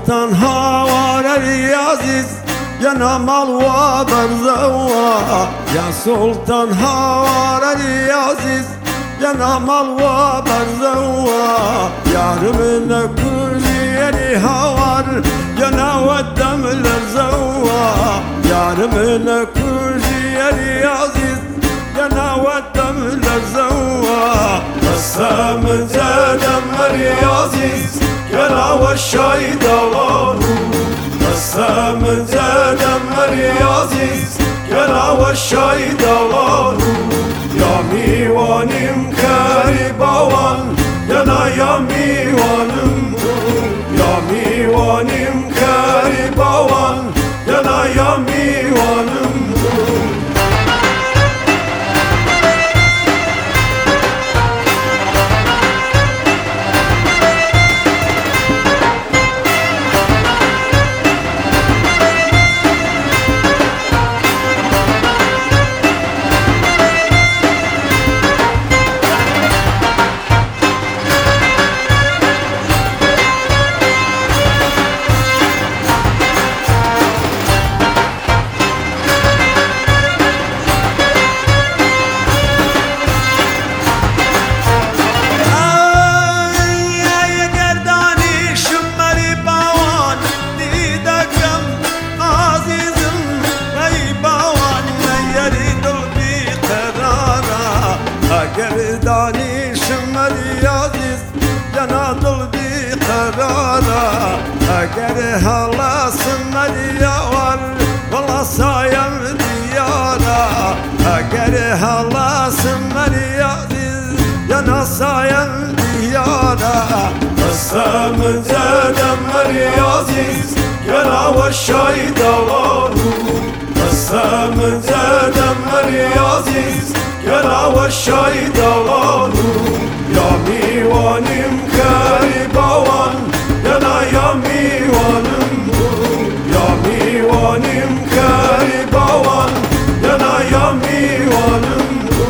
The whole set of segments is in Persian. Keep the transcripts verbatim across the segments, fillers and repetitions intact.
سلطان هواري عزيز يا نمل وبرزوا يا سلطان هواري عزيز يا نمل وبرزوا يا رمنا كل يلي هوار يا نودم الزوا يا رمنا كل يلي عزيز يا نودم الزوا قسم زادم مري عزيز يا نوى الشاي دوارو قسم زادم مري عزيز يا نوى الشاي دوارو يا ميوانم كاري باوان يا نا يا ميوانم يا ميوانم كاري باوان يا نا يا ميوانم گردانی شمری عزیز جنا دل بی قرارا اگر حالا سمری آور والا سایم دیارا اگر حالا سمری عزیز جنا سایم دیارا قسم زدم مری عزیز جنا و شای دوارو قسم زدم مری عزیز يا نوى الشاي دوانو يا ميوانم كاري باوان يا نا يا ميوانم يا ميوانم كاري باوان يا نا يا ميوانم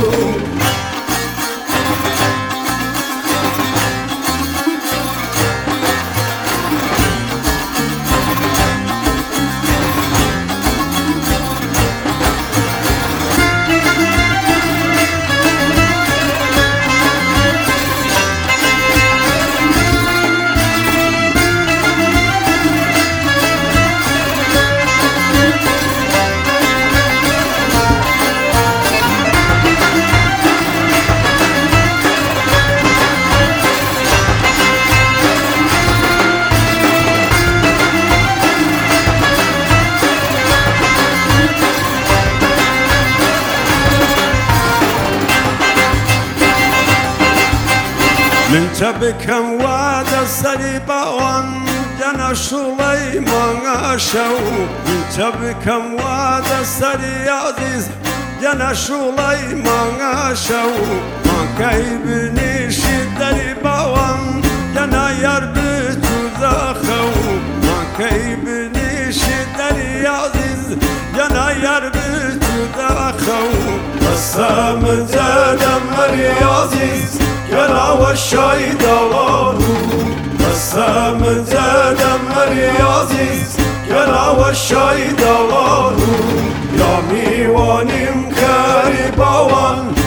من تبكم واد السري باوان جنا سليمان عشو من تبكم واد السري عزيز جنا سليمان عشو ما كيبني شدري باوان جنا يربط ذاخو ما كيبني شدري عزيز جنا يربط ذاخو قسم زادم مري عزيز يا نوى الشاي دوارو قسم زادم مري عزيز يا نوى الشاي دوارو يا ميوانم كاري باوان